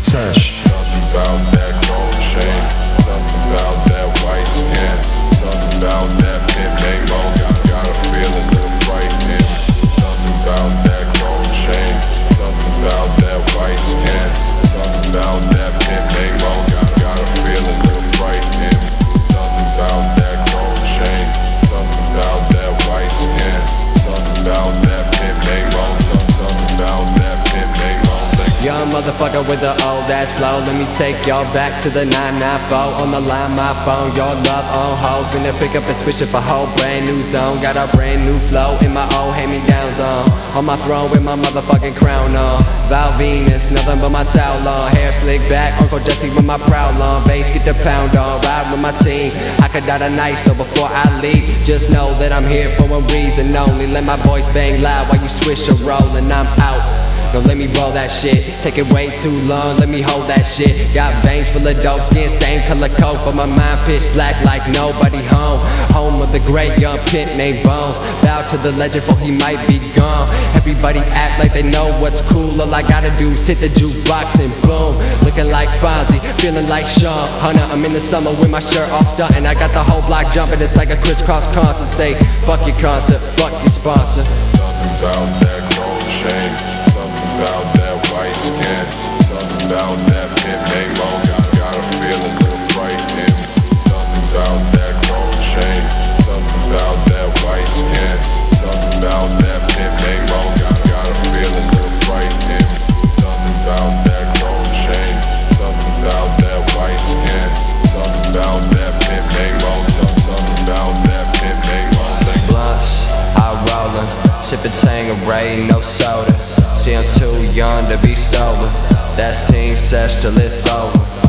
Sesh. Something about that gold chain, something about that white skin, something about that pimp named Mo. Gotta feel a little frightening. Something about that gold chain, something about that white skin, something about that pimp named Mo. Gotta feel a little frightening. Something about that gold chain, something about that white skin, something about that pimp named Mo. Something about that pimp named Mo. Young motherfucker with the old ass flow. Let me take y'all back to the 994. On the line, my phone, your love on hold. Finna pick up and switch up a whole brand new zone. Got a brand new flow in my old hand-me-down zone. On my throne with my motherfucking crown on. Val Venus, nothing but my towel on. Hair slick back, Uncle Jesse with my prowl on. Bass get the pound on, ride with my team. I could die tonight, so before I leave, just know that I'm here for a reason only. Let my voice bang loud while you swish or roll, and I'm out. Don't let me roll that shit, take it way too long, let me hold that shit. Got veins full of dope, skin same color coat, but my mind pitch black like nobody home. Home of the great young pimp named Bones. Bow to the legend for he might be gone. Everybody act like they know what's cool, all I gotta do is hit the jukebox and boom. Looking like Fonzie, feeling like Sean Hunter. I'm in the summer with my shirt off stunting. I got the whole block jumping, it's like a crisscross concert. Say, fuck your concert, fuck your sponsor. Something about that gold chain, something about that white skin, something about that pimp named Mo. Gotta feel a little frightening. Something about that gold chain, something about that white skin, something about that pimp named Mo. Gotta feel a little frightening. Something about that gold chain, something about that white skin, something about that pimp named Mo. Something about that pimp named Mo. Blunts, high rollin', sippin' Tanqueray, no soda. See, I'm too young to be sober. That's Team Sesh till it's over.